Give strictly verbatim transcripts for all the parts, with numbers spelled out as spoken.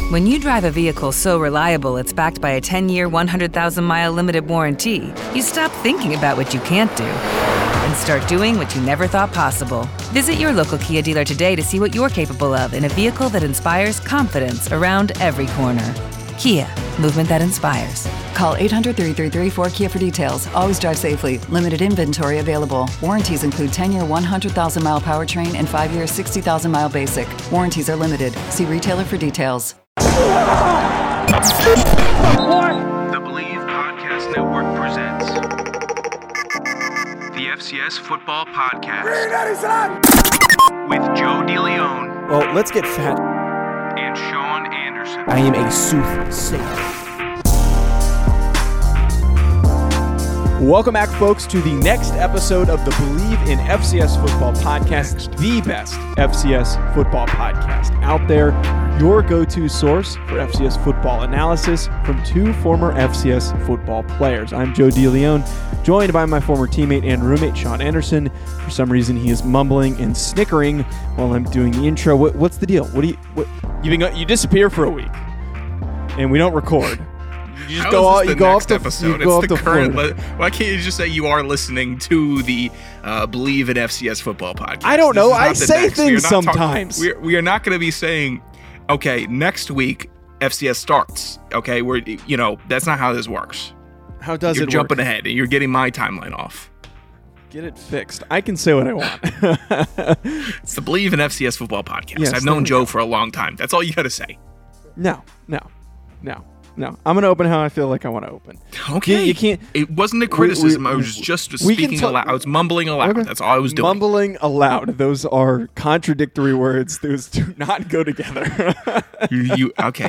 When you drive a vehicle so reliable it's backed by a ten-year, one hundred thousand mile limited warranty, you stop thinking about what you can't do and start doing what you never thought possible. Visit your local Kia dealer today to see what you're capable of in a vehicle that inspires confidence around every corner. Kia, movement that inspires. Call eight hundred, three three three, four K I A for details. Always drive safely. Limited inventory available. Warranties include ten-year, one hundred thousand mile powertrain and five-year, sixty thousand mile basic. Warranties are limited. See retailer for details. The Believe Podcast Network presents the F C S Football Podcast with Joe DeLeon. Well, let's get fat. And Sean Anderson. I am a soothsayer. Welcome back, folks, to the next episode of the Believe in F C S Football Podcast, the best F C S football podcast out there, your go-to source for F C S football analysis from two former F C S football players. I'm Joe DeLeon, joined by my former teammate and roommate, Sean Anderson. For some reason, he is mumbling and snickering while I'm doing the intro. What, what's the deal? What do you? What, you been, you disappear for a week, and we don't record. You just How go is off. this You the go next off the episode. You go it's off the current. Florida. Li- Why can't you just say you are listening to the uh, Believe in F C S Football Podcast? I don't This know. is not I the say next. We are things not talk- sometimes. we're, we are not going to be saying, okay, next week F C S starts. Okay, we're you know that's not how this works. How does You're it jumping work? ahead. And you're getting my timeline off. Get it fixed. I can say what I want. It's the Believe in F C S Football Podcast. Yes, I've there known we Joe go. for a long time. That's all you got to say. No, no, no, no. I'm gonna open how I feel like I want to open. Okay, You, you can't. It wasn't a criticism. we- I was just we can speaking talk- aloud. I was mumbling aloud. Okay. That's all I was doing. Mumbling aloud. Those are contradictory words. Those do not go together. you, you okay?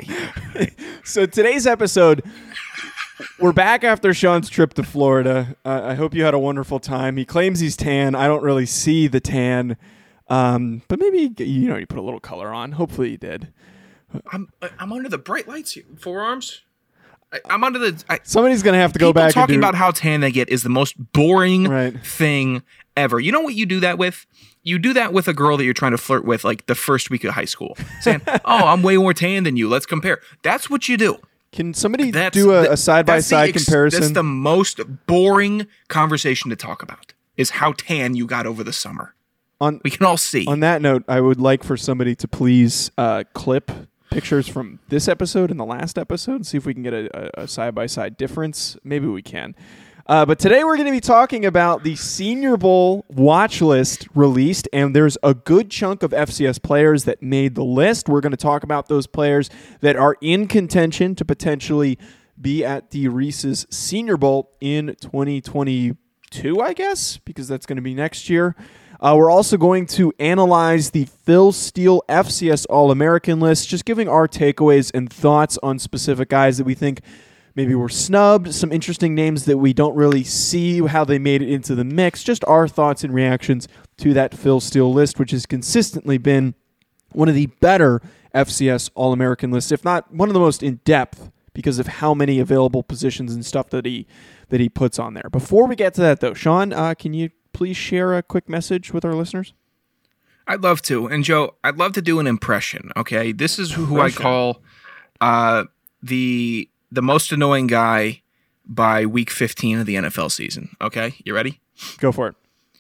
So today's episode, we're back after Sean's trip to Florida. Uh, I hope you had a wonderful time. He claims he's tan. I don't really see the tan, um, but maybe you know you put a little color on. Hopefully you did. I'm I'm under the bright lights here. Forearms. I, I'm under the. I, Somebody's gonna have to go people back talking and do, about how tan they get is the most boring Right. thing ever. You know what you do that with? You do that with a girl that you're trying to flirt with, like the first week of high school, saying, "Oh, I'm way more tan than you. Let's compare." That's what you do. Can somebody That's do a, the- a side by that's the side ex- comparison? That's the most boring conversation to talk about. Is how tan you got over the summer. on We can all see. On that note, I would like for somebody to please uh, clip pictures from this episode and the last episode and see if we can get a, a, a side-by-side difference. Maybe we can. Uh, but today we're going to be talking about the Senior Bowl watch list released, and there's a good chunk of F C S players that made the list. We're going to talk about those players that are in contention to potentially be at the Reese's Senior Bowl in twenty twenty-two, I guess, because that's going to be next year. Uh, we're also going to analyze the Phil Steele F C S All-American list, just giving our takeaways and thoughts on specific guys that we think maybe were snubbed, some interesting names that we don't really see how they made it into the mix, just our thoughts and reactions to that Phil Steele list, which has consistently been one of the better F C S All-American lists, if not one of the most in-depth because of how many available positions and stuff that he that he puts on there. Before we get to that, though, Sean, uh, can you please share a quick message with our listeners? I'd love to. And Joe, I'd love to do an impression, okay? This is who Impression. I call uh, the the most annoying guy by week fifteen of the N F L season, okay? You ready? Go for it.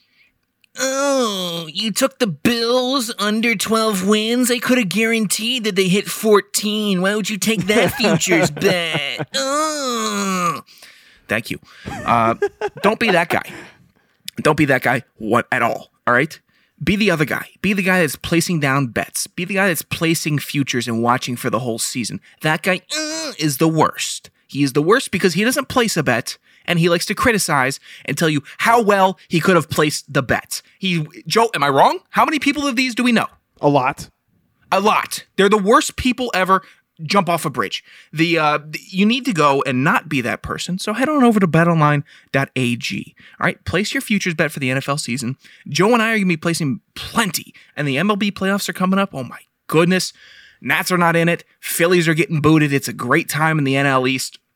Oh, you took the Bills under twelve wins? I could have guaranteed that they hit fourteen. Why would you take that futures bet? Oh. Thank you. Uh, don't be that guy. Don't be that guy what at all, all right? Be the other guy. Be the guy that's placing down bets. Be the guy that's placing futures and watching for the whole season. That guy uh, is the worst. He is the worst because he doesn't place a bet, and he likes to criticize and tell you how well he could have placed the bet. He, Joe, am I wrong? How many people of these do we know? A lot. A lot. They're the worst people ever. Jump off a bridge. The uh, you need to go and not be that person. So head on over to bet online dot a g. All right, place your futures bet for the N F L season. Joe and I are going to be placing plenty, and the M L B playoffs are coming up. Oh my goodness, Nats are not in it. Phillies are getting booted. It's a great time in the N L East.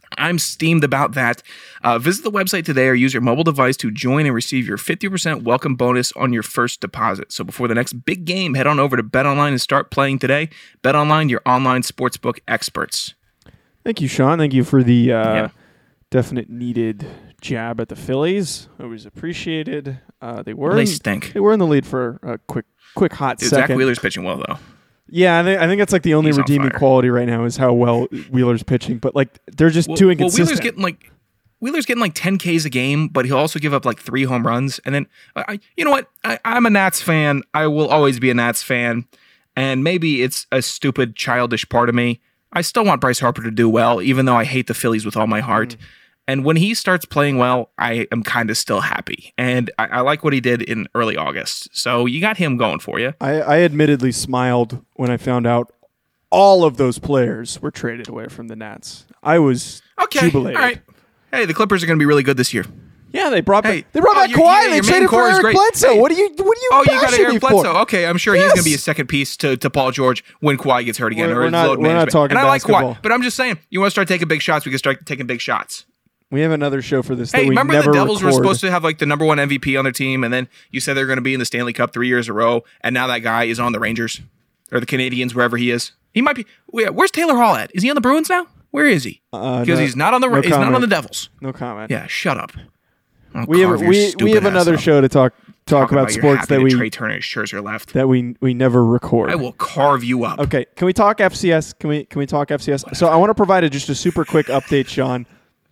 I'm steamed about that. Uh, visit the website today or use your mobile device to join and receive your fifty percent welcome bonus on your first deposit. So before the next big game, head on over to BetOnline and start playing today. BetOnline, your online sportsbook experts. Thank you, Sean. Thank you for the uh, Yeah. definite needed jab at the Phillies. Always appreciated. Uh, they were They in, stink. They were in the lead for a quick, quick hot Dude, Zach second. Wheeler's pitching well, though. Yeah, I think, I think that's like the only He's on redeeming fire. quality right now is how well Wheeler's pitching. But like they're just Well, too well, inconsistent. Wheeler's getting like Wheeler's getting like ten Ks a game, but he'll also give up like three home runs. And then, I, you know what? I, I'm a Nats fan. I will always be a Nats fan. And maybe it's a stupid, childish part of me. I still want Bryce Harper to do well, even though I hate the Phillies with all my heart. Mm. And when he starts playing well, I am kind of still happy. And I, I like what he did in early August. So you got him going for you. I, I admittedly smiled when I found out all of those players were traded away from the Nats. I was Okay. jubilated. All right. Hey, the Clippers are going to be really good this year. Yeah, they brought Hey, back, they brought oh, back your- Kawhi. yeah, They your main traded for core is Eric great. Bledsoe. Hey. What do you what are you Oh, you got bashing Eric me Bledsoe. for? Okay, I'm sure he's Yes. going to be a second piece to, to Paul George when Kawhi gets hurt again. We're- or we're his not- load we're not management. talking And I like basketball. Kawhi, but I'm just saying, you want to start taking big shots, we can start taking big shots. We have another show for this. Hey, that we remember never the Devils record. were supposed to have like the number one M V P on their team, and then you said they're going to be in the Stanley Cup three years in a row, and now that guy is on the Rangers or the Canadians, wherever he is. He might be. Wait, where's Taylor Hall at? Is he on the Bruins now? Where is he? Uh, Because no- he's not on the no he's not comment. on the Devils. No comment. Yeah, shut up. I'll we have carve your we, we stupid have ass another up. show to talk talk Talking about you're sports happy that that we Trey Turner and Scherzer left. that we we never record. I will carve you up. Okay, can we talk F C S? Can we can we talk F C S? So I want to provide a, just a super quick update, Sean,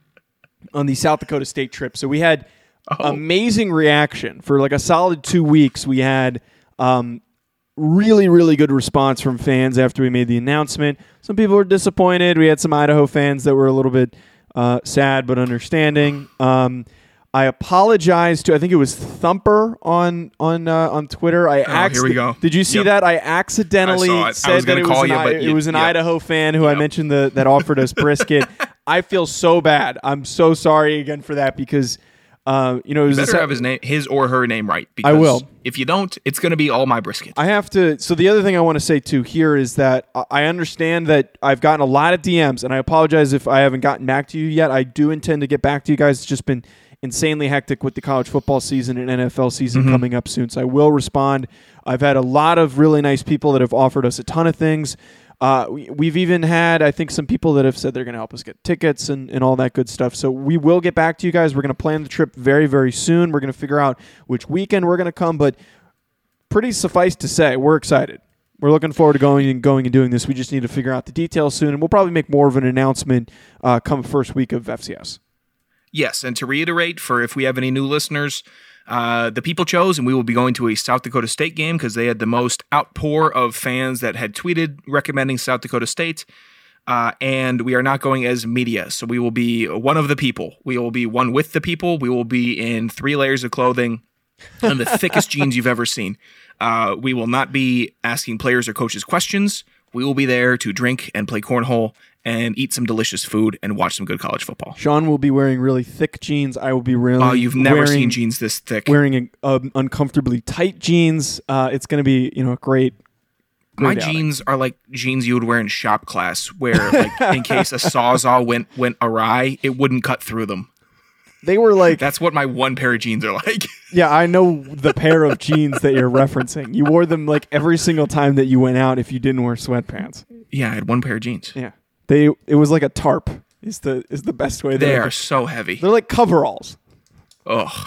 on the South Dakota State trip. So we had Oh. amazing reaction for like a solid two weeks. We had um, really really good response from fans after we made the announcement. Some people were disappointed. We had some Idaho fans that were a little bit uh, sad but understanding. Um, I apologize to I think it was Thumper on on uh, on Twitter. I Oh, here we go. Did you see Yep. that? I accidentally I saw it. I said was that gonna it call was, you, an, I- but it you- was an yep. Idaho fan who I Yep. mentioned the, that offered us brisket. I feel so bad. I'm so sorry again for that because uh, you know it was Better a- have his name, his or her name right. Because I will. If you don't, it's going to be all my brisket. I have to. So the other thing I want to say too here is that I- I understand that I've gotten a lot of D Ms, and I apologize if I haven't gotten back to you yet. I do intend to get back to you guys. It's just been insanely hectic with the college football season and N F L season Mm-hmm. coming up soon. So I will respond. I've had a lot of really nice people that have offered us a ton of things. Uh, we, we've even had, I think, some people that have said they're going to help us get tickets and, and all that good stuff. So we will get back to you guys. We're going to plan the trip very, very soon. We're going to figure out which weekend we're going to come, but pretty suffice to say, we're excited. We're looking forward to going and going and doing this. We just need to figure out the details soon, and we'll probably make more of an announcement uh, come first week of F C S. Yes, and to reiterate, for if we have any new listeners, uh, the people chose, and we will be going to a South Dakota State game because they had the most outpour of fans that had tweeted recommending South Dakota State. Uh, and we are not going as media, so we will be one of the people. We will be one with the people. We will be in three layers of clothing and the thickest jeans you've ever seen. Uh, we will not be asking players or coaches questions. We will be there to drink and play cornhole and eat some delicious food and watch some good college football. Sean will be wearing really thick jeans. I will be really Oh, you've never wearing, seen jeans this thick. wearing um, uncomfortably tight jeans. Uh, it's going to be you know a great. My great outing. jeans are like jeans you would wear in shop class, where like in case a sawzall went went awry, it wouldn't cut through them. They were like, That's what my one pair of jeans are like. yeah, I know the pair of jeans that you're referencing. You wore them like every single time that you went out if you didn't wear sweatpants. Yeah, I had one pair of jeans. Yeah, they. It was like a tarp. Is the is the best way. They that I are could- so heavy. They're like coveralls. Ugh.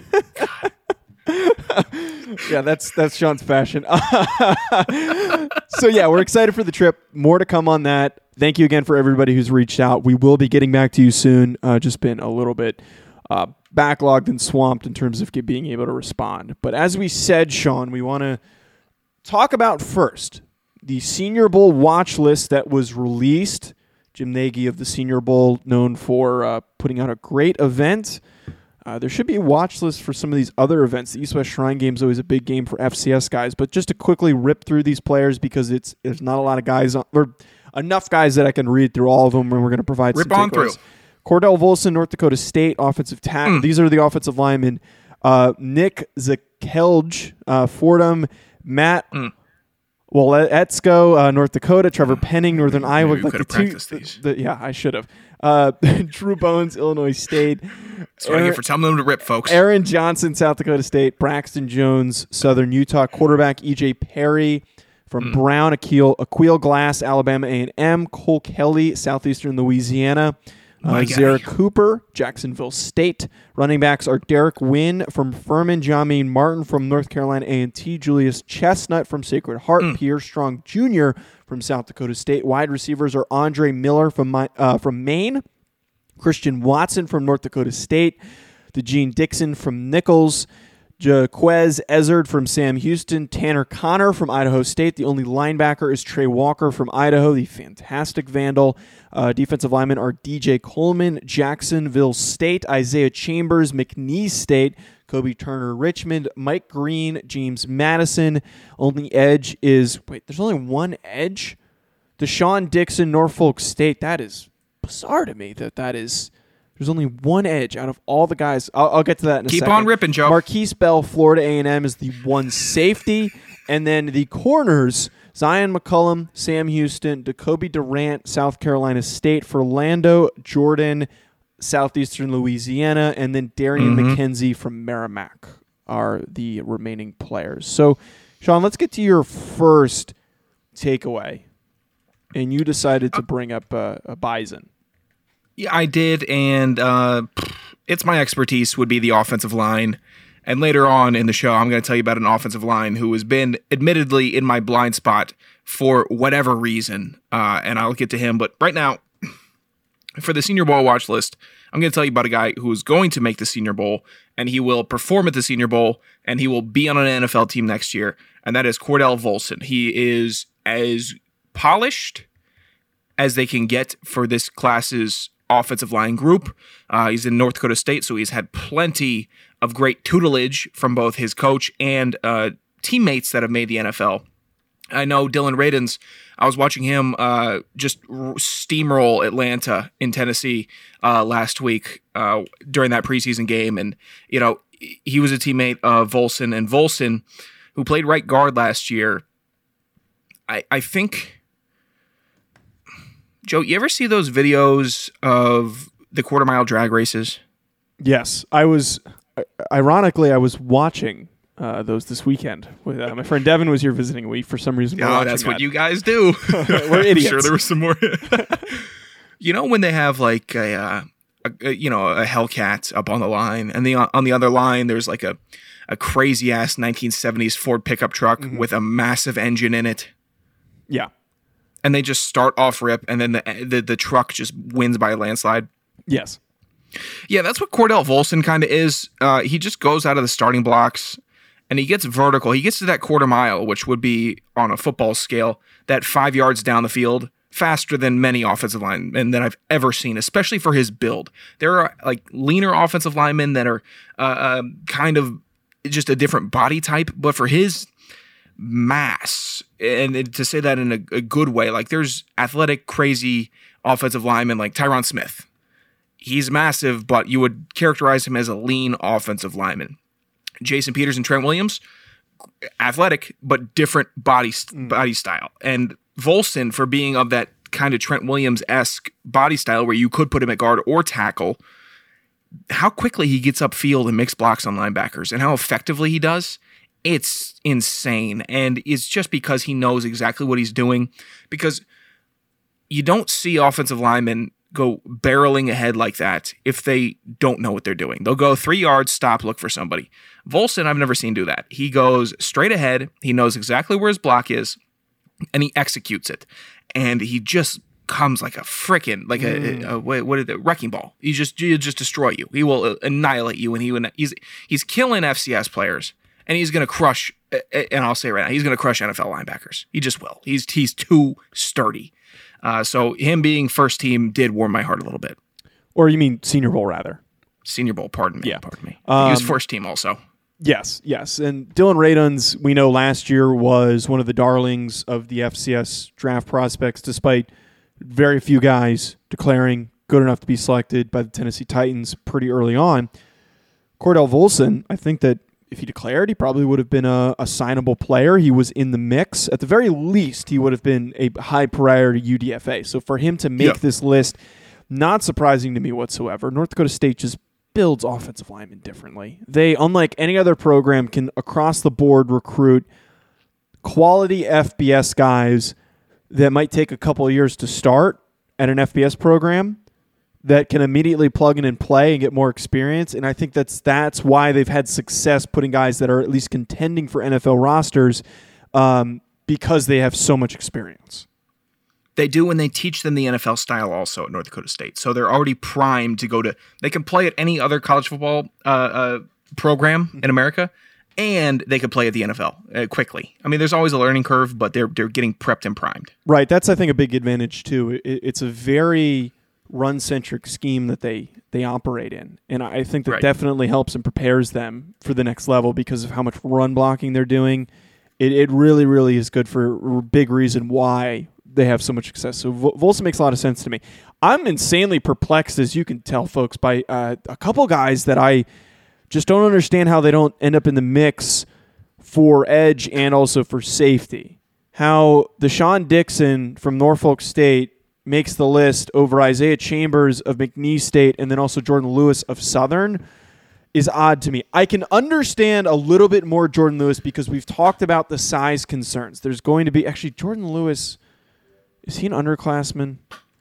Yeah, that's that's Sean's fashion. So yeah, we're excited for the trip. More to come on that. Thank you again for everybody who's reached out. We will be getting back to you soon. Uh, just been a little bit uh, backlogged and swamped in terms of get, being able to respond. But as we said, Sean, we want to talk about first the Senior Bowl watch list that was released. Jim Nagy of the Senior Bowl, known for uh, putting out a great event. Uh, there should be a watch list for some of these other events. The East West Shrine Game is always a big game for F C S guys. But just to quickly rip through these players because it's there's not a lot of guys on, or enough guys that I can read through all of them, and we're going to provide Rip some on takeaways. through. Cordell Volson, North Dakota State, offensive tackle. Mm. These are the offensive linemen. Uh, Nick Zakelj, uh, Fordham, Matt Mm. Well, Etzko, uh, North Dakota, Trevor Penning, Northern Iowa. you like could the have two, practiced these. The, the, yeah, I should have. Uh, Drew Bones, Illinois State. That's what I get for telling them to rip, folks. Aaron Johnson, South Dakota State. Braxton Jones, Southern Utah. Quarterback E J Perry from Mm. Brown. Aquil, Aquil Glass, Alabama A and M. Cole Kelly, Southeastern Louisiana. Uh, My guy. Zara Cooper, Jacksonville State. Running backs are Derek Wynn from Furman, Jamin Martin from North Carolina A and T, Julius Chestnut from Sacred Heart, Mm. Pierre Strong Junior from South Dakota State. Wide receivers are Andre Miller from my, uh, from Maine, Christian Watson from North Dakota State, DeGene Dixon from Nichols, Jaquez Ezzard from Sam Houston, Tanner Connor from Idaho State. The only linebacker is Trey Walker from Idaho, the fantastic Vandal. Uh, defensive linemen are D J Coleman, Jacksonville State, Isaiah Chambers, McNeese State, Kobe Turner, Richmond, Mike Green, James Madison. Only edge is, wait, there's only one edge? Deshaun Dixon, Norfolk State. That is bizarre to me that that is... There's only one edge out of all the guys. I'll, I'll get to that in a Keep second. on ripping, Joe. Marquise Bell, Florida A and M, is the one safety. And then the corners, Zion McCullum, Sam Houston, Jacoby Durant, South Carolina State, Orlando Jordan, Southeastern Louisiana, and then Darian Mhm. McKenzie from Merrimack are the remaining players. So, Sean, let's get to your first takeaway. And you decided to bring up uh, a Bison. Yeah, I did, and uh, it's my expertise would be the offensive line. And later on in the show, I'm going to tell you about an offensive line who has been admittedly in my blind spot for whatever reason, uh, and I'll get to him. But right now, for the Senior Bowl watch list, I'm going to tell you about a guy who is going to make the Senior Bowl, and he will perform at the Senior Bowl, and he will be on an N F L team next year, and that is Cordell Volson. He is as polished as they can get for this class's offensive line group. Uh, he's in North Dakota State, so he's had plenty of great tutelage from both his coach and uh, teammates that have made the N F L. I know Dylan Radins, I was watching him uh, just r- steamroll Atlanta in Tennessee uh, last week uh, during that preseason game, and you know he was a teammate of Volson, and Volson, who played right guard last year, I, I think... Joe, you ever see those videos of the quarter mile drag races? Yes, I was. Ironically, I was watching uh, those this weekend. With uh, my friend Devin was here visiting. We, for some reason, were Oh, watching that's what that. you guys do. We're idiots. I'm sure there was some more. You know when they have like a, uh, a, a you know a Hellcat up on the line, and the on the other line there's like a a crazy ass nineteen seventies Ford pickup truck Mm-hmm. with a massive engine in it. Yeah. And they just start off rip, and then the, the the truck just wins by a landslide. Yes. Yeah, that's what Cordell Volson kind of is. Uh, he just goes out of the starting blocks, and he gets vertical. He gets to that quarter mile, which would be, on a football scale, that five yards down the field, faster than many offensive linemen that I've ever seen, especially for his build. There are like leaner offensive linemen that are uh, uh, kind of just a different body type, but for his mass, and to say that in a, a good way, like there's athletic, crazy offensive linemen like Tyron Smith. He's massive, but you would characterize him as a lean offensive lineman. Jason Peters and Trent Williams, athletic, but different body body style. And Volson, for being of that kind of Trent Williams-esque body style where you could put him at guard or tackle, how quickly he gets upfield and makes blocks on linebackers and how effectively he does, it's insane. And it's just because he knows exactly what he's doing. Because you don't see offensive linemen go barreling ahead like that if they don't know what they're doing. They'll go three yards, stop, look for somebody. Volson, I've never seen do that. He goes straight ahead. He knows exactly where his block is, and he executes it. And he just comes like a frickin' like a, a, a what is it, wrecking ball. He just he'll just destroy you. He will annihilate you, and he will, he's he's killing F C S players, and he's gonna crush. And I'll say it right now, he's gonna crush N F L linebackers. He just will. He's he's too sturdy. Uh, so him being first team did warm my heart a little bit. Or you mean Senior Bowl, rather? Senior Bowl, pardon me. Yeah. Pardon me. Um, he was first team also. Yes, yes. And Dylan Radins, we know last year was one of the darlings of the F C S draft prospects, despite very few guys declaring good enough to be selected by the Tennessee Titans pretty early on. Cordell Volson, I think that if he declared, he probably would have been a, a signable player. He was in the mix. At the very least, he would have been a high priority U D F A. So for him to make yeah. this list, not surprising to me whatsoever. North Dakota State just builds offensive linemen differently. They, unlike any other program, can across the board recruit quality F B S guys that might take a couple of years to start at an F B S program that can immediately plug in and play and get more experience. And I think that's that's why they've had success putting guys that are at least contending for N F L rosters um, because they have so much experience. They do when they teach them the N F L style also at North Dakota State. So they're already primed to go to – they can play at any other college football uh, uh, program in America, and they could play at the N F L uh, quickly. I mean, there's always a learning curve, but they're they're getting prepped and primed. Right. That's, I think, a big advantage, too. It, it's a very run-centric scheme that they, they operate in, and I think that right. definitely helps and prepares them for the next level because of how much run blocking they're doing. It, it really, really is good for a big reason why they have so much success. So Volson makes a lot of sense to me. I'm insanely perplexed, as you can tell, folks, by uh, a couple guys that I just don't understand how they don't end up in the mix for edge and also for safety. How Deshaun Dixon from Norfolk State makes the list over Isaiah Chambers of McNeese State and then also Jordan Lewis of Southern is odd to me. I can understand a little bit more Jordan Lewis because we've talked about the size concerns. There's going to be – actually, Jordan Lewis – is he an underclassman?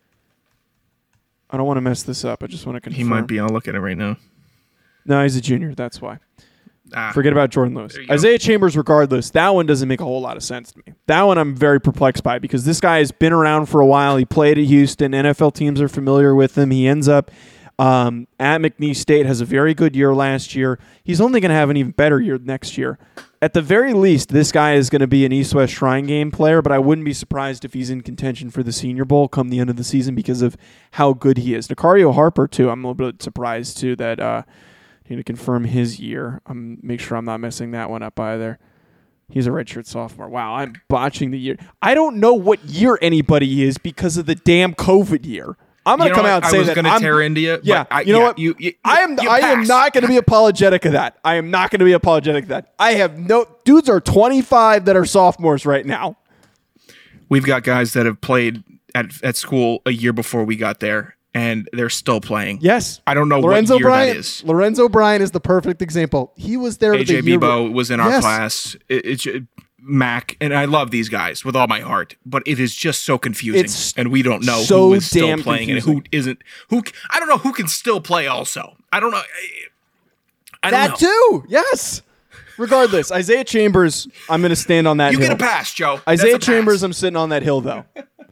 I don't want to mess this up. I just want to confirm. He might be. I'll look at it right now. No, he's a junior. That's why. Ah, Forget about Jordan Lewis. Isaiah go. Chambers, regardless, that one doesn't make a whole lot of sense to me. That one I'm very perplexed by because this guy has been around for a while. He played at Houston. N F L teams are familiar with him. He ends up um, at McNeese State, has a very good year last year. He's only going to have an even better year next year. At the very least, this guy is going to be an East-West Shrine Game player, but I wouldn't be surprised if he's in contention for the Senior Bowl come the end of the season because of how good he is. Nicario Harper, too, I'm a little bit surprised, too, that uh, I need to confirm his year. I'm make sure I'm not messing that one up either. He's a redshirt sophomore. Wow, I'm botching the year. I don't know what year anybody is because of the damn COVID year. I'm going to come out and I say was that gonna I'm tear into you. Yeah, I, you know yeah, what? You, you, I am. you I am passed. not going to be apologetic of that. I am not going to be apologetic of that. I have no dudes are twenty-five that are sophomores right now. We've got guys that have played at at school a year before we got there, and they're still playing. Yes, I don't know Lorenzo what year Bryant, that is. Lorenzo Bryant is the perfect example. He was there. A J the year Bebo was in our Yes. class. It, it's Mac, and I love these guys with all my heart, but it is just so confusing, It's and we don't know so who is still damn playing confusing. and who isn't. Who I don't know who can still play. Also, I don't know. I don't That know. too. Yes. Regardless, Isaiah Chambers, I'm going to stand on that You hill. get a pass, Joe. That's Isaiah a pass. Chambers, I'm sitting on that hill, though.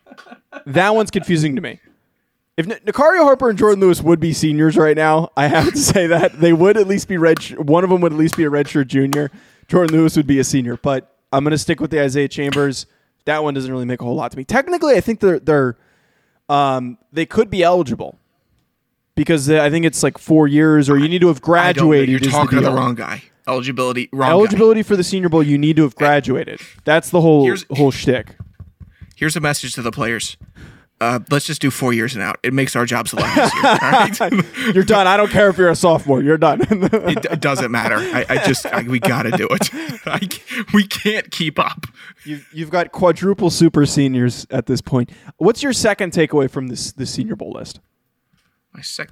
That one's confusing to me. If N- Nicario Harper and Jordan Lewis would be seniors right now, I have to say that. They would at least be red. Sh- one of them would at least be a redshirt junior. Jordan Lewis would be a senior. But I'm going to stick with the Isaiah Chambers. That one doesn't really make a whole lot to me. Technically, I think they're they're um, they could be eligible because uh, I think it's like four years, or you need to have I don't know. graduated. You're is talking to the deal. wrong guy. Eligibility, wrong Eligibility guy. for the Senior Bowl, you need to have graduated. That's the whole Here's- whole shtick. Here's a message to the players. Uh, let's just do four years and out. It makes our jobs a lot easier. All right? You're done. I don't care if you're a sophomore. You're done. it, it doesn't matter. I, I just I, we got to do it. I, we can't keep up. You've, you've got quadruple super seniors at this point. What's your second takeaway from this this Senior Bowl list? My sec.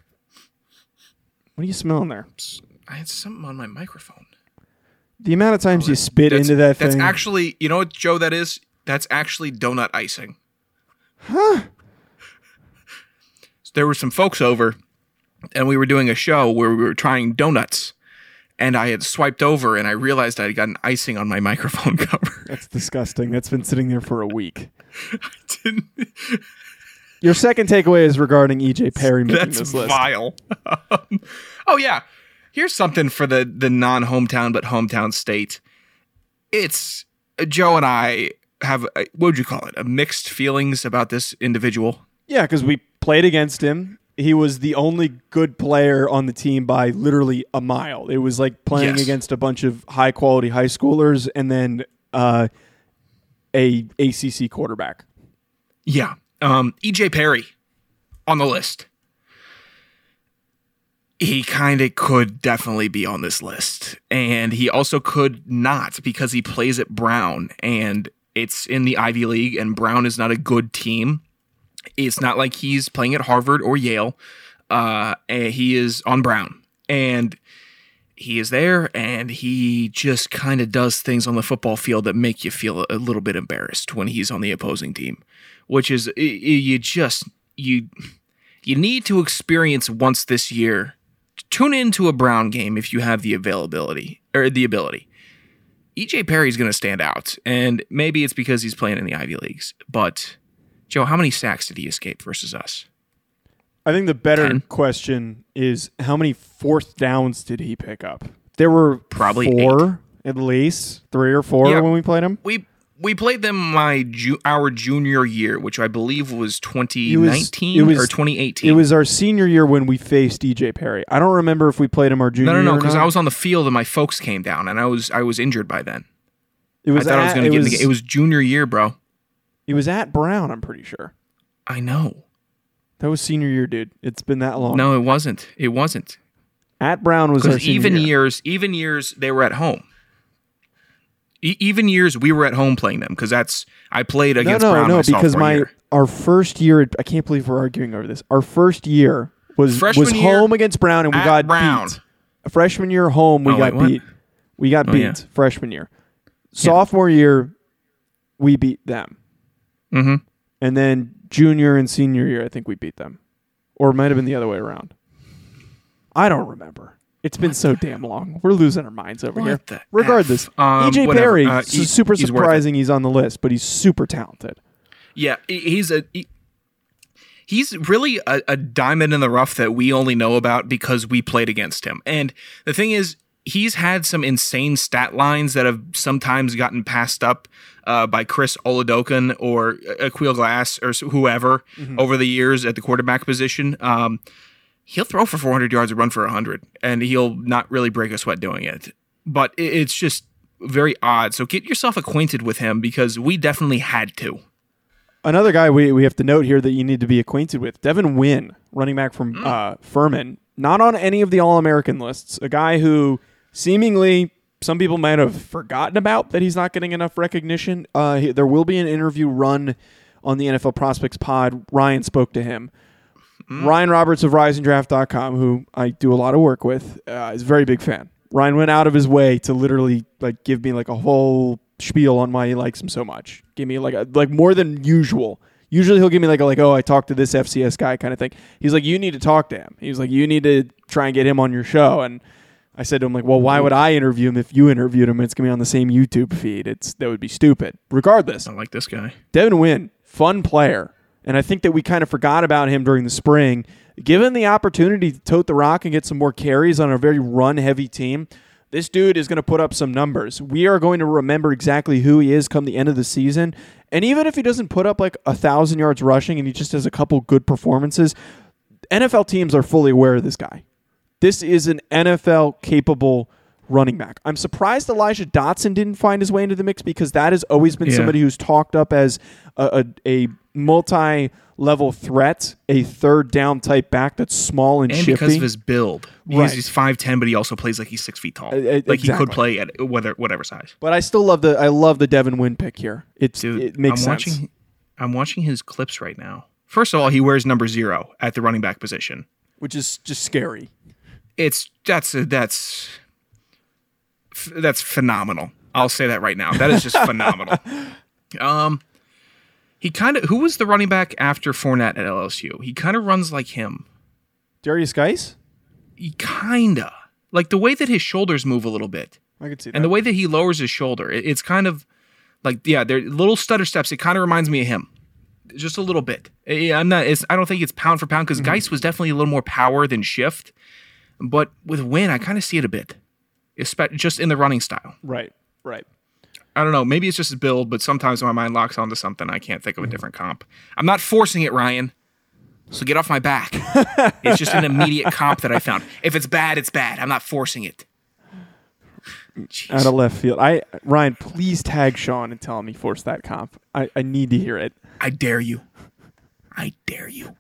What are you smelling there? I had something on my microphone. The amount of times you spit That's, into that that's thing. actually, you know what, Joe? That is. That's actually donut icing. Huh? There were some folks over, and we were doing a show where we were trying donuts, and I had swiped over, and I realized I had gotten icing on my microphone cover. That's disgusting. That's been sitting there for a week. I didn't. Your second takeaway is regarding E J Perry making That's this list. vile. Um, oh yeah, here's something for the the non-hometown but hometown state. It's uh, Joe and I have a, what would you call it? A mixed feelings about this individual. Yeah, because we played against him. He was the only good player on the team by literally a mile. It was like playing Yes. against a bunch of high quality high schoolers and then uh, a A C C quarterback. Yeah, um, E J Perry on the list. he kind of could definitely be on this list. And he also could not because he plays at Brown and it's in the Ivy League and Brown is not a good team. It's not like he's playing at Harvard or Yale. Uh, and he is on Brown and he is there and he just kind of does things on the football field that make you feel a little bit embarrassed when he's on the opposing team, which is you just, you, you need to experience once this year. Tune into a Brown game if you have the availability or the ability. E J Perry is going to stand out, and maybe it's because he's playing in the Ivy Leagues. But, Joe, how many sacks did he escape versus us? I think the better ten? question is how many fourth downs did he pick up? There were Probably four, at least three or four Yeah. when we played him. We we played them my ju- our junior year, which I believe was twenty nineteen it was- or twenty eighteen. It was our senior year when we faced E J Perry. I don't remember if we played him our junior no, no, year. no, or because not. I was on the field and my folks came down, and I was I was injured by then. It was I thought at, I was going to it get in was, the game. It was junior year, bro. It was at Brown. I'm pretty sure I know. that was senior year, dude. It's been that long. No, it wasn't. It wasn't. At Brown was our Because senior even year. years, even years, they were at home. E- even years, we were at home playing them because that's I played No, against no, Brown no, my because sophomore my year. our first year. I can't believe we're arguing over this. Our first year was Freshman was year home against Brown, and we at got Brown. beat. Freshman year home, we Oh, got wait, what? beat. We got Oh, beat yeah. freshman year. Sophomore year, we beat them, Mm-hmm. and then junior and senior year, I think we beat them, or it might have been the other way around. I don't remember. It's been so damn long. We're losing our minds over What here. the Regardless, F? Um, E J whatever. Perry, Uh, s- he- super he's worth it. surprising he's on the list, but he's super talented. Yeah, he- he's a he- he's really a, a diamond in the rough that we only know about because we played against him. And the thing is, he's had some insane stat lines that have sometimes gotten passed up uh, by Chris Oladokun or Aquil Glass or whoever over the years at the quarterback position. Um, he'll throw for four hundred yards and run for one hundred, and he'll not really break a sweat doing it. But it- it's just very odd. So get yourself acquainted with him because we definitely had to. Another guy we, we have to note here that you need to be acquainted with, Devin Wynn, running back from Mm. uh, Furman, not on any of the All-American lists. A guy who seemingly some people might have forgotten about that he's not getting enough recognition. Uh, he, there will be an interview run on the N F L Prospects Pod. Ryan spoke to him. Mm. Ryan Roberts of Rising Draft dot com, who I do a lot of work with, uh, is a very big fan. Ryan went out of his way to literally like give me like a whole spiel on why he likes him so much. Give me like a, like more than usual. Usually he'll give me like a, like oh I talked to this F C S guy kind of thing. He's like you need to talk to him. He was like you need to try and get him on your show. And I said to him like well why would I interview him if you interviewed him? It's gonna be on the same YouTube feed. It's that would be stupid. Regardless, I like this guy. Devin Wynn, fun player. And I think that we kind of forgot about him during the spring. Given the opportunity to tote the rock and get some more carries on a very run-heavy team, this dude is going to put up some numbers. We are going to remember exactly who he is come the end of the season. And even if he doesn't put up like a thousand yards rushing and he just has a couple good performances, N F L teams are fully aware of this guy. This is an N F L-capable running back. I'm surprised Elijah Dotson didn't find his way into the mix because that has always been Yeah. somebody who's talked up as a, a, a multi-level threat, a third down type back that's small and, And shifty. because of his build. He's, Right. he's five ten, but he also plays like he's six feet tall. Uh, uh, like he exactly. could play at whether, whatever size. But I still love the I love the Devin Wynn pick here. It's Dude, it makes I'm sense. watching I'm watching his clips right now. First of all, he wears number zero at the running back position. Which is just scary. It's that's that's that's phenomenal. I'll say that right now. That is just phenomenal. Um he kind of who was the running back after Fournette at L S U? He kind of runs like him. Darius Geis? He kinda like the way that his shoulders move a little bit. I could see that. And the way that he lowers his shoulder, it, it's kind of like, yeah, they're little stutter steps. It kind of reminds me of him, just a little bit. Eh, I'm not. It's, I don't think it's pound for pound because Mm-hmm. Geis was definitely a little more power than shift. But with Wynn, I kind of see it a bit, espe- just in the running style. Right, right. I don't know. Maybe it's just his build, but sometimes my mind locks onto something. I can't think of a different comp. I'm not forcing it, Ryan. So get off my back. It's just an immediate comp that I found. If it's bad, it's bad. I'm not forcing it. Jeez. Out of left field. I Ryan, please tag Sean and tell him he forced that comp. I, I need to hear it. I dare you. I dare you.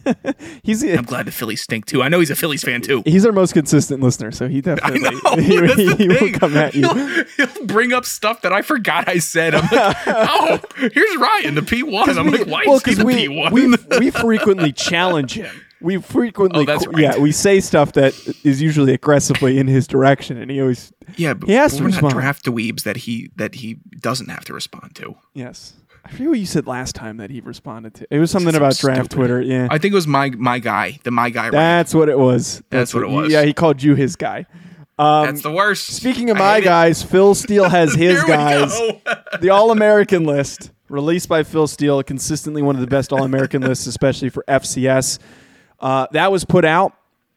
He's I'm glad the Phillies stink too. I know he's a Phillies fan too. He's our most consistent listener, so he definitely I know. he, That's the he will thing. come at you. He'll, he'll bring up stuff that I forgot I said. I'm like, oh, here's Ryan, the P one. I'm We- like, why well, is he 'cause the we, P one? we we frequently challenge him. We frequently, Oh, that's qu- right. yeah, we say stuff that is usually aggressively in his direction, and he always, yeah, but he has to we're respond. not draft dweebs that he that he doesn't have to respond to. yes. I forget what you said last time that he responded to. It was something Something about draft stupid. Twitter. Yeah, I think it was my my guy, the my guy. Ryan. that's what it was. That's what it was. Yeah, he called you his guy. Um, That's the worst. Speaking of I my hate it. guys, Phil Steele has his Here we guys. go. The All-American list, released by Phil Steele, consistently one of the best All-American lists, especially for F C S. Uh, that was put out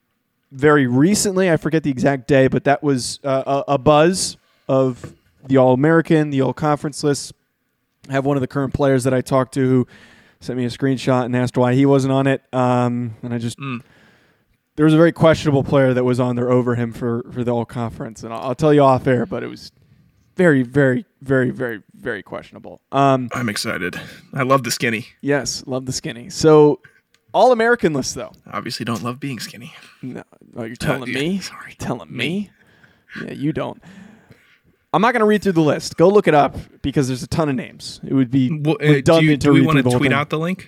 very recently. I forget the exact day, but that was uh, a, a buzz of the All-American, the All-Conference list. I have one of the current players that I talked to who sent me a screenshot and asked why he wasn't on it. Um, and I just... Mm. There was a very questionable player that was on there over him for, for the All-Conference. And I'll, I'll tell you off air, but it was very, very, very, very, very questionable. Um, I'm excited. I love the skinny. yes, love the skinny. So, All-American list, though. Obviously, don't love being skinny. No, oh, you're telling yeah, me? sorry. Telling me? Yeah, you don't. I'm not going to read through the list. Go look it up because there's a ton of names. It would be Well, uh, redundant do, you, to do we read want through to the whole tweet thing. out the link?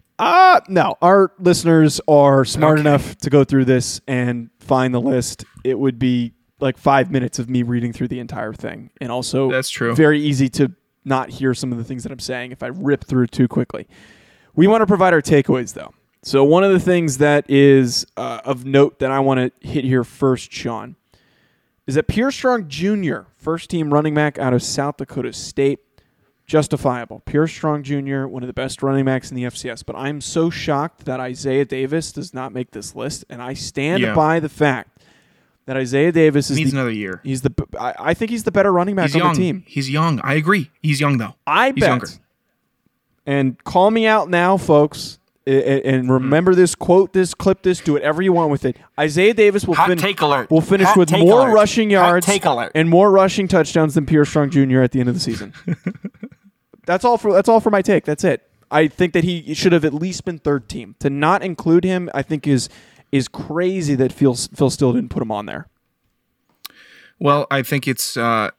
Uh, no. Our listeners are smart Okay. enough to go through this and find the list. It would be like five minutes of me reading through the entire thing. And also That's true. very easy to not hear some of the things that I'm saying if I rip through too quickly. We want to provide our takeaways, though. So one of the things that is uh, of note that I want to hit here first, Sean, is that Pierre Strong Junior, first-team running back out of South Dakota State, justifiable. Pierre Strong Junior, one of the best running backs in the F C S. But I'm so shocked that Isaiah Davis does not make this list, and I stand Yeah. by the fact that Isaiah Davis is Needs the, another year. he's the I, I think he's the better running back He's on young. the team. He's young. I agree. He's young though. I He's bet. younger. And call me out now, folks. a- a- And remember this, quote this, clip this, do whatever you want with it. Isaiah Davis will, Hot fin- take alert. will finish Hot with take more alert. rushing Hot yards take alert. and more rushing touchdowns than Pierre Strong Junior at the end of the season. That's all for that's all for my take. That's it. I think that he should have at least been third team. To not include him, I think is is crazy that Phil Phil still didn't put him on there. Well, I think it's uh,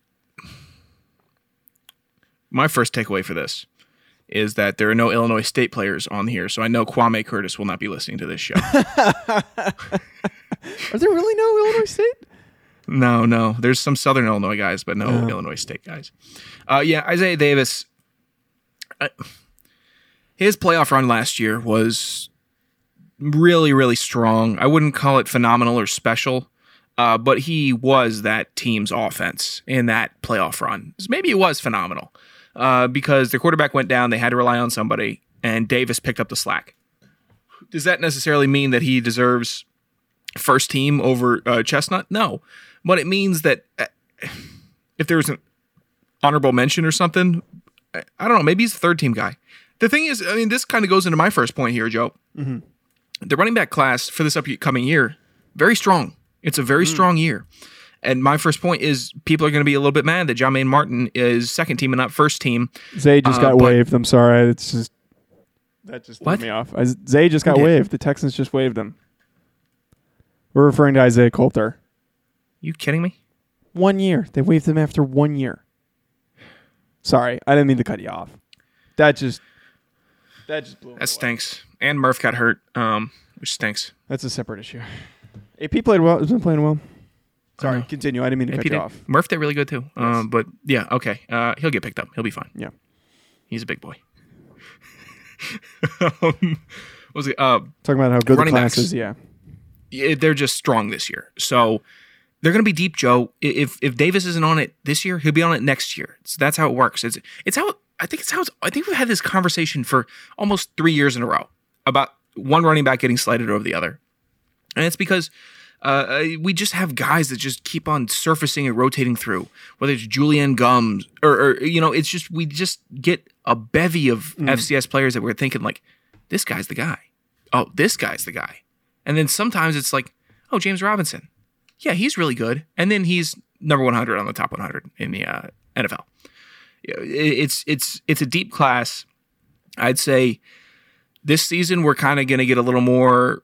my first takeaway for this is that there are no Illinois State players on here, so I know Kwame Curtis will not be listening to this show. Are there really no Illinois State? No, no. There's some Southern Illinois guys, but no Oh. Illinois State guys. Uh, yeah, Isaiah Davis, uh, his playoff run last year was really, really strong. I wouldn't call it phenomenal or special, uh, but he was that team's offense in that playoff run. So maybe it was phenomenal uh, because their quarterback went down. They had to rely on somebody, and Davis picked up the slack. Does that necessarily mean that he deserves first team over uh, Chestnut? No. But it means that uh, if there was an honorable mention or something, I, I don't know, maybe he's a third team guy. The thing is, I mean, this kind of goes into my first point here, Joe. Mm-hmm. The running back class for this upcoming year, very strong. It's a very mm. strong year. And my first point is people are going to be a little bit mad that John Martin is second team and not first team. Zay just uh, got but- waived. I'm sorry. It's just that just threw What? me off. I, Zay just got Who did? waived. The Texans just waived him. We're referring to Isaiah Coulter. You kidding me? One year. They waived him after one year. Sorry, I didn't mean to cut you off. That just that just blew me That away. stinks. And Murph got hurt, um, which stinks. That's a separate issue. A P played well. Has been playing well. Sorry, Uh, continue. I didn't mean to A cut P you did. off. Murph did really good too. Um, but yeah, okay. Uh, he'll get picked up. He'll be fine. Yeah. He's a big boy. um, what was it? Uh, Talking about how good the Running class backs. is. Yeah. yeah, they're just strong this year. So they're going to be deep, Joe. I- If if Davis isn't on it this year, he'll be on it next year. So that's how it works. It's it's how I think it's how it's, I think we've had this conversation for almost three years in a row about one running back getting slighted over the other, and it's because uh, we just have guys that just keep on surfacing and rotating through. Whether it's Julian Gums or, or you know, it's just we just get a bevy of F C S players that we're thinking like, this guy's the guy. Oh, this guy's the guy. And then sometimes it's like, oh, James Robinson. Yeah, he's really good. And then he's number one hundred on the top one hundred in the uh, N F L. It's it's it's a deep class. I'd say this season we're kind of going to get a little more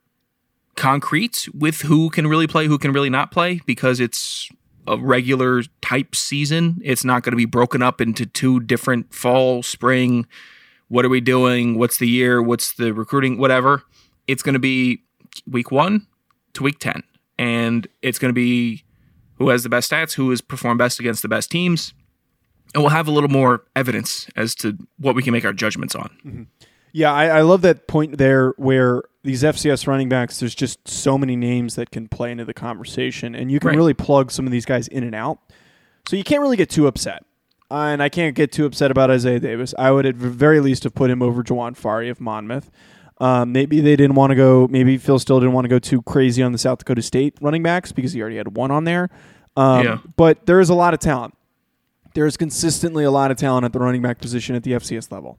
concrete with who can really play, who can really not play, because it's a regular type season. It's not going to be broken up into two different fall, spring. What are we doing? What's the year? What's the recruiting? Whatever. It's going to be week one to week ten. And it's going to be who has the best stats, who has performed best against the best teams. And we'll have a little more evidence as to what we can make our judgments on. Mm-hmm. Yeah, I, I love that point there where these F C S running backs, there's just so many names that can play into the conversation, and you can right. really plug some of these guys in and out. So you can't really get too upset. Uh, and I can't get too upset about Isaiah Davis. I would at the very least have put him over Jawan Fari of Monmouth. Um, maybe they didn't want to go, maybe Phil still didn't want to go too crazy on the South Dakota State running backs because he already had one on there. Um, yeah. But there is a lot of talent. There is consistently a lot of talent at the running back position at the F C S level.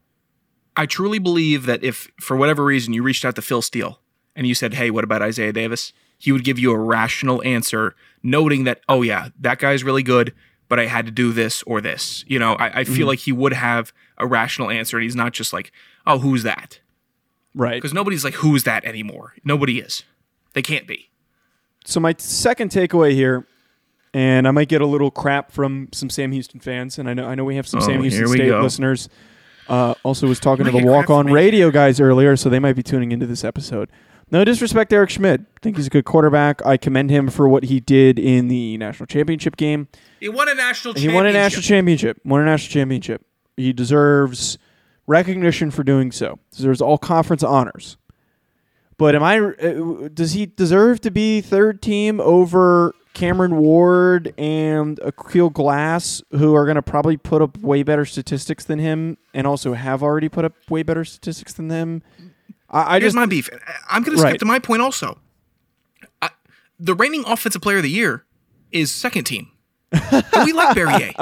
I truly believe that if, for whatever reason, you reached out to Phil Steele and you said, hey, what about Isaiah Davis? He would give you a rational answer, noting that, oh, yeah, that guy's really good, but I had to do this or this. You know, I, I feel mm-hmm. like he would have a rational answer, and he's not just like, oh, who's that? Right. Because nobody's like, who's that anymore? Nobody is. They can't be. So my second takeaway here, and I might get a little crap from some Sam Houston fans, and I know I know we have some oh, Sam Houston State go. listeners. Uh, also was talking to the get Walk On crap from Radio guys earlier, so they might be tuning into this episode. No disrespect to Eric Schmidt. I think he's a good quarterback. I commend him for what he did in the national championship game. He won a national he championship. He won a national championship. Won a national championship. He deserves recognition for doing so. Deserves all conference honors. But am I? Uh, does he deserve to be third team over Cameron Ward and Akil Glass, who are going to probably put up way better statistics than him, and also have already put up way better statistics than them? I, I Here's just my beef. I'm going to skip right. to my point also. I, the reigning offensive player of the year is second team. And we like Barrier.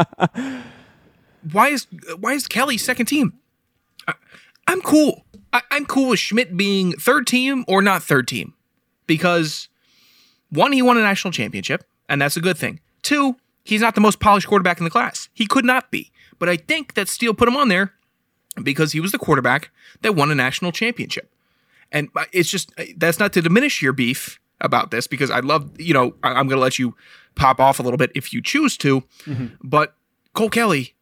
Why is why is Kelly second team? I, I'm cool. I, I'm cool with Schmidt being third team or not third team, because one, he won a national championship, and that's a good thing. Two, he's not the most polished quarterback in the class. He could not be. But I think that Steele put him on there because he was the quarterback that won a national championship. And it's just, that's not to diminish your beef about this, because I love, you know, I'm going to let you pop off a little bit if you choose to. Mm-hmm. But Cole Kelly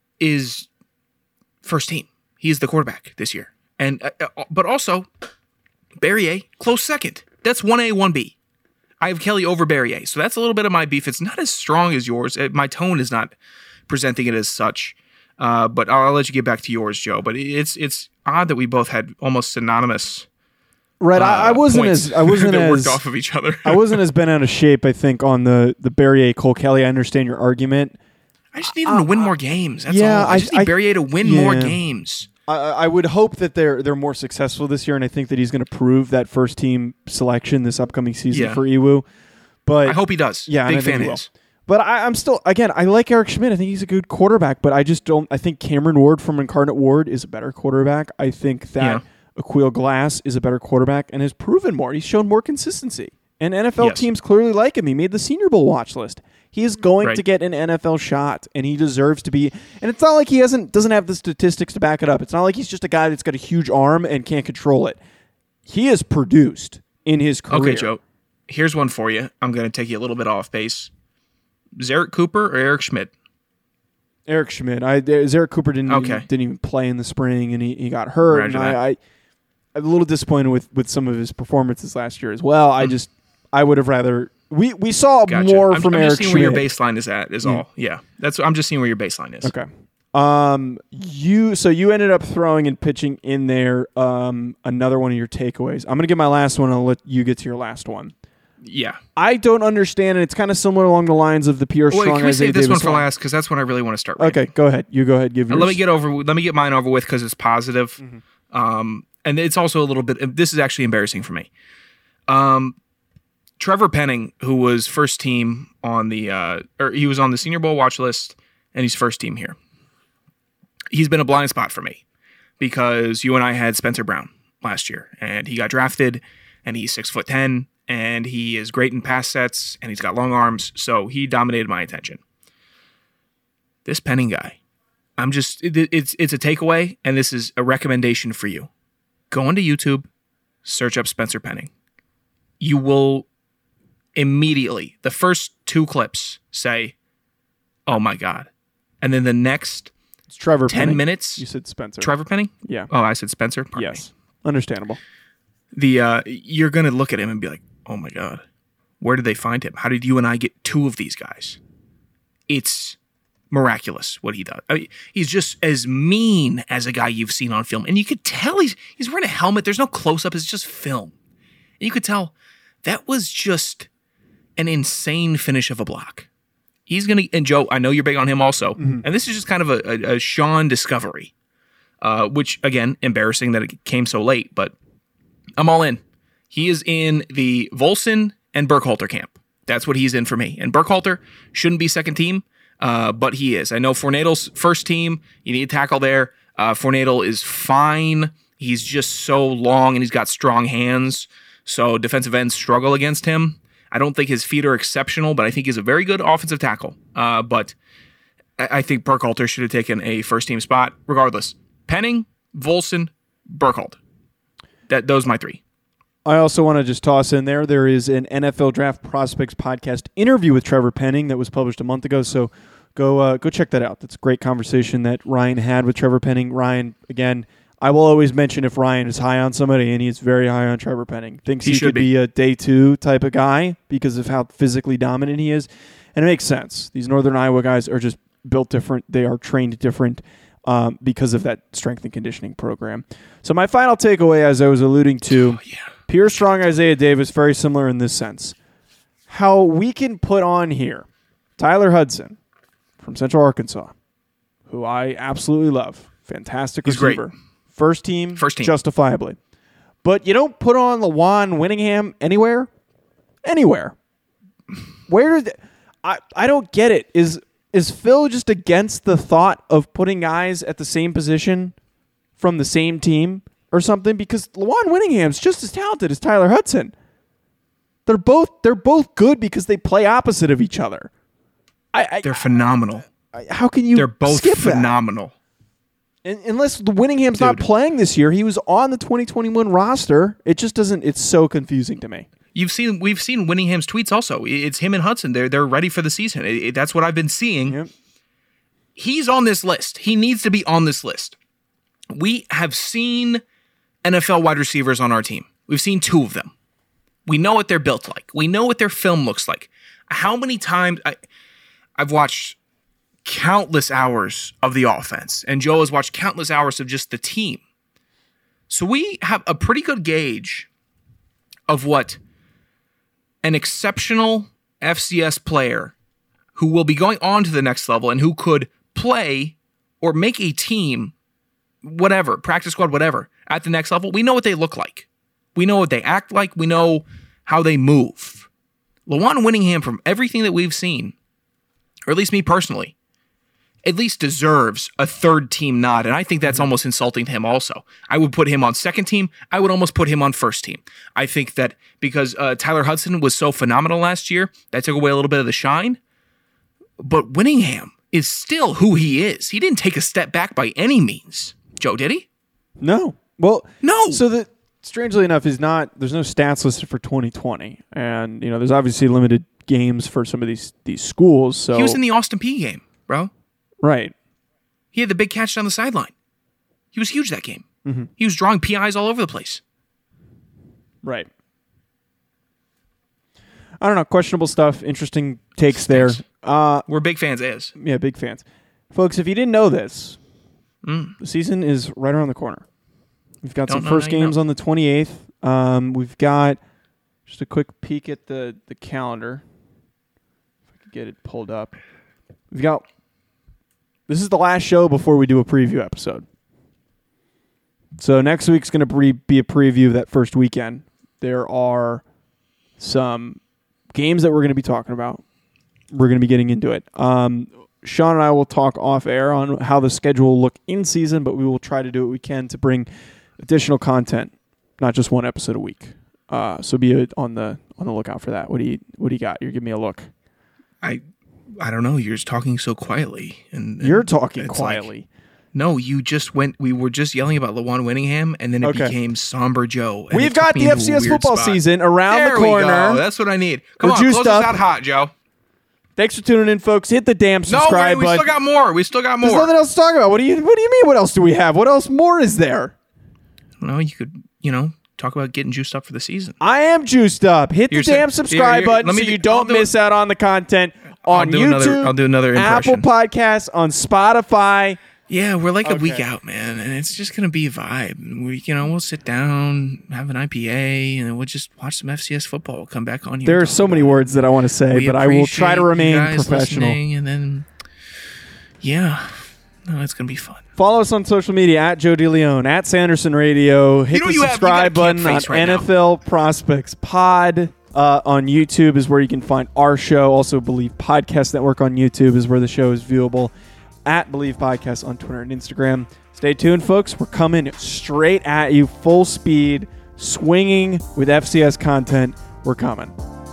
is first team. He's the quarterback this year. And uh, But also, Barrier, close second. That's one A, one B. I have Kelly over Barrier, so that's a little bit of my beef. It's not as strong as yours. It, my tone is not presenting it as such, uh, but I'll, I'll let you get back to yours, Joe. But it's it's odd that we both had almost synonymous. Right, uh, I, I wasn't as I wasn't that as worked off of each other. I wasn't as bent out of shape. I think on the the Barrier Cole Kelly. I understand your argument. I just need him uh, to win more games. That's yeah, all. I just I, need I, Barrier to win yeah. more games. I, I would hope that they're they're more successful this year, and I think that he's going to prove that first team selection this upcoming season yeah. for E W. But I hope he does. Yeah, big fan is. But I, I'm still again. I like Eric Schmidt. I think he's a good quarterback, but I just don't. I think Cameron Ward from Incarnate Ward is a better quarterback. I think that yeah. Akil Glass is a better quarterback and has proven more. He's shown more consistency, and N F L yes. teams clearly like him. He made the Senior Bowl watch list. He is going right. to get an N F L shot, and he deserves to be. And it's not like he hasn't doesn't have the statistics to back it up. It's not like he's just a guy that's got a huge arm and can't control it. He has produced in his career. Okay, Joe. Here's one for you. I'm going to take you a little bit off base. Zarek Cooper or Eric Schmidt? Eric Schmidt. I Zarek Cooper didn't okay. even, didn't even play in the spring, and he, he got hurt. And I, I I'm a little disappointed with, with some of his performances last year as well. Mm. I just I would have rather we, we saw gotcha. more I'm, from I'm Eric just seeing Schmidt. where your baseline is at. Is yeah. all. Yeah, that's I'm just seeing where your baseline is. Okay. Um, you so you ended up throwing and pitching in there. Um, another one of your takeaways. I'm gonna get my last one. I'll let you get to your last one. Yeah, I don't understand, and it's kind of similar along the lines of the Pierre Wait, Strong. Can we Isaiah save this Davis one for last, because that's when I really want to start. Okay, go ahead. You go ahead. Give yours. Let me get over. Let me get mine over with because it's positive. Mm-hmm. Um, and it's also a little bit. This is actually embarrassing for me. Um, Trevor Penning, who was first team on the, uh, or he was on the Senior Bowl watch list, and he's first team here. He's been a blind spot for me because you and I had Spencer Brown last year, and he got drafted, and he's six foot ten. And he is great in pass sets, and he's got long arms, so he dominated my attention. This Penning guy, I'm just, it, it's it's a takeaway, and this is a recommendation for you. go into YouTube, search up Spencer Penning. You will immediately, the first two clips say, oh my God. And then the next It's Trevor ten Penning. minutes. You said Spencer. Trevor Penning? Yeah. Oh, I said Spencer? Pardon Yes. Understandable. me. The, uh, you're going to look at him and be like, oh my God, where did they find him? How did you and I get two of these guys? It's miraculous what he does. I mean, he's just as mean as a guy you've seen on film. And you could tell he's he's wearing a helmet. There's no close-up. It's just film. And you could tell that was just an insane finish of a block. He's going to, and Joe, I know you're big on him also. Mm-hmm. And this is just kind of a, a, a Sean discovery, uh, which, again, embarrassing that it came so late, but I'm all in. He is in the Volson and Burkhalter camp. That's what he's in for me. And Burkhalter shouldn't be second team, uh, but he is. I know Fornadle's first team. You need a tackle there. Uh, Fornadle is fine. He's just so long and he's got strong hands. So defensive ends struggle against him. I don't think his feet are exceptional, but I think he's a very good offensive tackle. Uh, but I, I think Burkhalter should have taken a first team spot regardless. Penning, Volson, Burkhalter. That those are my three. I also want to just toss in there, there is an N F L Draft Prospects podcast interview with Trevor Penning that was published a month ago, so go uh, go check that out. That's a great conversation that Ryan had with Trevor Penning. Ryan, again, I will always mention if Ryan is high on somebody, and he's very high on Trevor Penning. Thinks he, He could should be. be a day two type of guy because of how physically dominant he is, and it makes sense. These Northern Iowa guys are just built different. They are trained different um, because of that strength and conditioning program. So my final takeaway, as I was alluding to, Oh, yeah. Pierre Strong, Isaiah Davis, very similar in this sense. How we can put on here Tyler Hudson from Central Arkansas, who I absolutely love. Fantastic He's receiver. great. First team, First team. justifiably. But you don't put on Lawan Winningham anywhere? Anywhere. Where did I I don't get it. Is is Phil just against the thought of putting guys at the same position from the same team or something? Because Lawan Winningham's just as talented as Tyler Hudson. They're both they're both good because they play opposite of each other. I, I They're phenomenal. I, how can you They're both skip that? phenomenal. And unless the Winningham's not Dude. playing this year, he was on the twenty twenty-one roster. It just doesn't. It's so confusing to me. You've seen we've seen Winningham's tweets also. It's him and Hudson. They're they're ready for the season. It, it, that's what I've been seeing. Yep. He's on this list. He needs to be on this list. We have seen N F L wide receivers on our team. We've seen two of them. We know what they're built like. We know what their film looks like. How many times I, I've watched countless hours of the offense, and Joe has watched countless hours of just the team. So we have a pretty good gauge of what an exceptional F C S player who will be going on to the next level and who could play or make a team, whatever, practice squad, whatever, at the next level. We know what they look like. We know what they act like. We know how they move. Lawan Winningham, from everything that we've seen, or at least me personally, at least deserves a third team nod. And I think that's almost insulting to him also. I would put him on second team. I would almost put him on first team. I think that because uh, Tyler Hudson was so phenomenal last year, that took away a little bit of the shine. But Winningham is still who he is. He didn't take a step back by any means. Joe, did he? No. Well, No. So the strangely enough, is not. There's no stats listed for twenty twenty, and you know, there's obviously limited games for some of these these schools. So He was in the Austin Peay game, bro. right. He had the big catch down the sideline. He was huge that game. Mm-hmm. He was drawing P Is all over the place. Right. I don't know. Questionable stuff. Interesting takes there. Uh, We're big fans, as. yeah, big fans, folks. If you didn't know this, Mm. the season is right around the corner. We've got Don't some know first now you games know. on the twenty-eighth. Um, we've got just a quick peek at the, the calendar. If I could get it pulled up. We've got, this is the last show before we do a preview episode. So next week's going to be, be a preview of that first weekend. There are some games that we're going to be talking about. We're going to be getting into it. Um, Sean and I will talk off air on how the schedule will look in season, but we will try to do what we can to bring additional content, not just one episode a week. Uh, so be on the on the lookout for that. What do you what do you got? You're giving me a look. I I don't know. You're just talking so quietly. And, and You're talking it's quietly. No, you just went. We were just yelling about Lawan Winningham, and then it Okay. became Somber Joe. and We've it took got me the into F a C S weird football spot. season around there the corner. We go. That's what I need. Come We're on, juiced close us up. out hot, Joe. Thanks for tuning in, folks. Hit the damn No, subscribe we, we button. still got more. We still got There's more. nothing else to talk about. What do you What do you mean? What else do we have? What else more is there? No, you could, you know, talk about getting juiced up for the season. I am juiced up. Hit You're the damn sa- subscribe here, here, button let me so do- you don't I'll do miss it. out on the content on do YouTube. another- I'll do another Apple impression. Podcasts, on Spotify. Yeah, we're like a Okay. week out, man, and it's just gonna be a vibe. We, you know, we'll sit down, have an I P A, and we'll just watch some F C S football. We'll come back on here. There and are talk so many about it. words that I want to say, We but I will try to appreciate remain you guys professional. listening, and then, yeah, no, it's gonna be fun. Follow us on social media at Joe DeLeon, at Sanderson Radio. Hit know the you have- you got a subscribe button on catchphrase right N F L Prospects Pod. Uh, on YouTube is where you can find our show. Also, Believe Podcast Network on YouTube is where the show is viewable. At Believe Podcast on Twitter and Instagram. Stay tuned, folks. We're coming straight at you, full speed, swinging with F C S content. We're coming.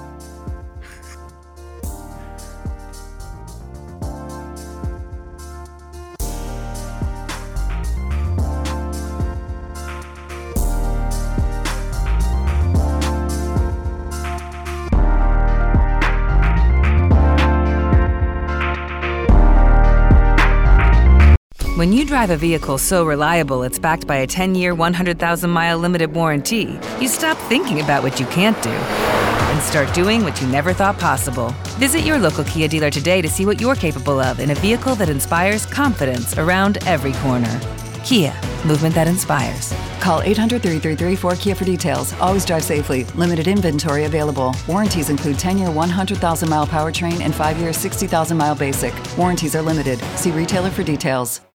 When you drive a vehicle so reliable it's backed by a ten-year, one hundred thousand mile limited warranty, you stop thinking about what you can't do and start doing what you never thought possible. Visit your local Kia dealer today to see what you're capable of in a vehicle that inspires confidence around every corner. Kia, movement that inspires. Call eight hundred, three three three, four K I A for details. Always drive safely. Limited inventory available. Warranties include ten-year, one hundred thousand mile powertrain and five-year, sixty thousand mile basic. Warranties are limited. See retailer for details.